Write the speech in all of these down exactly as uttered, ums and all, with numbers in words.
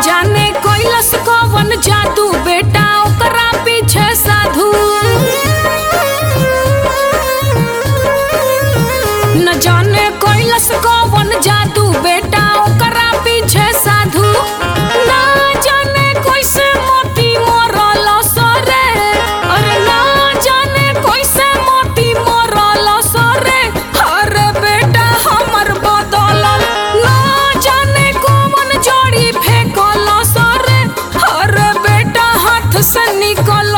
जाने कैलस कवन जादू बेटा ओकरा पीछे साधु। न जाने कैलस कवन जादू बेटा ओकरा पीछे साधु। ना जाने कैसे मोती मरल सरे, अरे ना जाने कैसे मोती मरल सरे। अरे बेटा हमर बदलल, ना जाने कौन जड़ी फेंकल सरे। अरे बेटा हाथ से निकलल।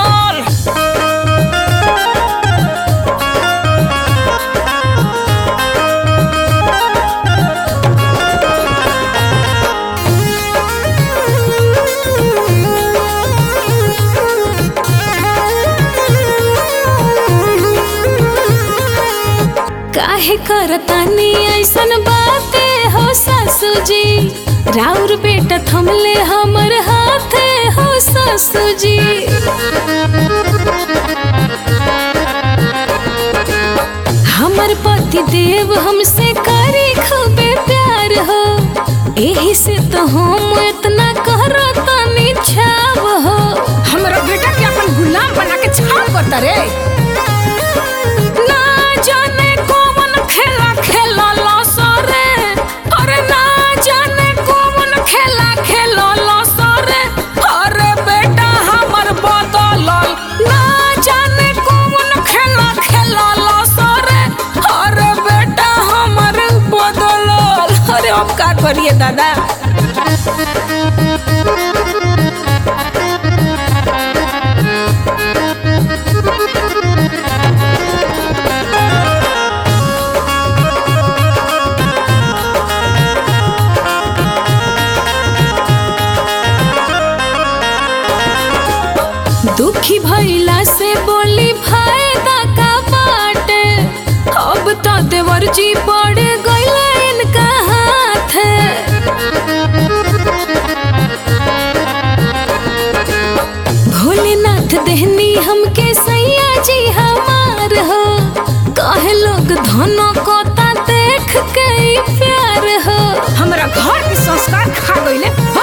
काहे करतानी ऐसन बाते हो सासू जी, राउर बेटा थमले हमर हाथे हो सासू जी। हमर पति देव हमसे करे खूबे प्यार हो, एही से तो हम इतना करतानी छाव हो। हमरा बेटा के अपन गुलाम बना के छाव करता रे। अब का करिए दादा। दुखी भइला से बोली फायदा का बाटे, अब तो देवर जी पड़ गइले इनका हाथ। भोलेनाथ देहनी हमके सैया जी हमार हो, कहे लोग धनो कोता देख के प्यार हो। हमरा घर के संस्कार खा गइले।